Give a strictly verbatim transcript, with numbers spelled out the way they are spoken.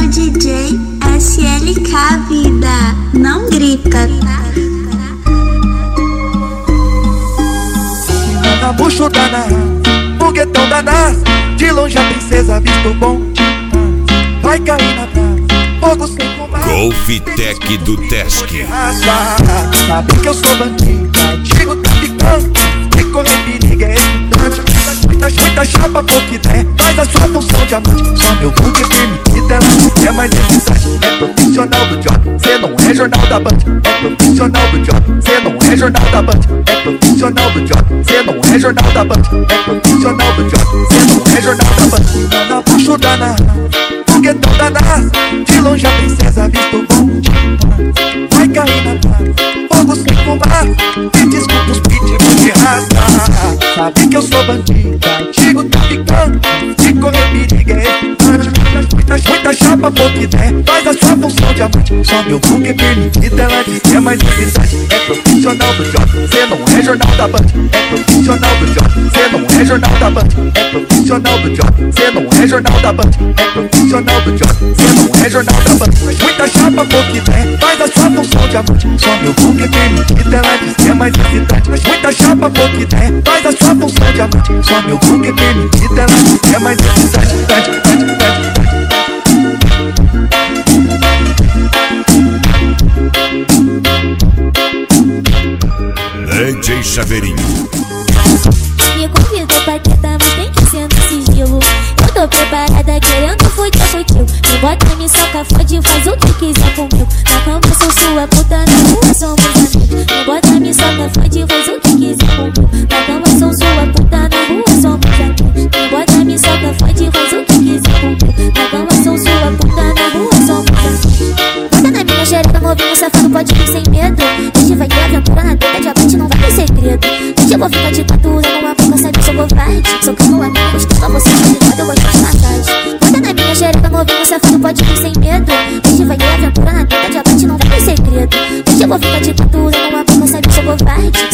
D J S L K vida, não grita, tá? Na bucho da narra, foguetão da NASA, de longe a princesa visto bom demais. Vai cair na praça, fogo sem combate. Golfitec do Tesc. Sabe que eu sou bandido, antigo traficante, que correr perigo é excitante. Muita, muita chapa pouca ideia, faz a sua função de amante. Só meu book permitido, ela não é mais excitante. É profissional do job, cê não é jornal da Band. É profissional do job, cê não é jornal da Band. É profissional do job, cê não é jornal da Band. É profissional do job, cê não é jornal da Band. Na bucho da narra, foguetão da NASA, de longe a princesa visto bom demais. Vai cair na praça, fogo sem combate. Me desculpa os pitbulls de raça. Sabe que eu sou bandido, antigo traficante, de correr perigo é excitante. Muita, muita chapa pouca ideia, faz a sua função de amante. Só meu book é permitido, ela diz que é mais excitante. É profissional do job, cê não é jornal da Band. É profissional do job, cê não é jornal da Band. É profissional do job, cê não é jornal da Band. É profissional do job, cê não é jornal da Band. Muita chapa pouca ideia, faz a sua função de amante. Só meu book é permitido, ela diz que é mais excitante. Muita chapa pouca ideia, faz a sua função de amante. Só meu book é permitido, ela diz que é mais excitante. D J Chaveirinho. Me convidou pra tentar, mas tem que ser no sigilo. Eu tô preparada, querendo fuder contigo. Me bota, me soca, fode, faz o que quiser comigo. Na cama eu sou sua puta, na rua somos amigos. Me bota, me soca, fode, faz o que quiser comigo. Na cama eu sou sua puta, na rua somos amigos. Me bota, me soca, fode, faz o que quiser comigo. Na cama eu sou sua puta, na rua somos amigos. Bota na minha xereca, novinho safado, pode ir sem medo. Hoje vai ter aventura na teta, diamante não vai ter segredo. Hoje eu vou ficar de captura numa boca, sabe, sou covarde. Socando amigos, pra você tá ligado, eu gosto de massagem. Bota na minha xereca, novinho safado, pode ir sem medo. Hoje vai ter aventura na teta, diamante não vai ter segredo. Hoje eu vou ficar de captura numa boca, sabe, sou covarde.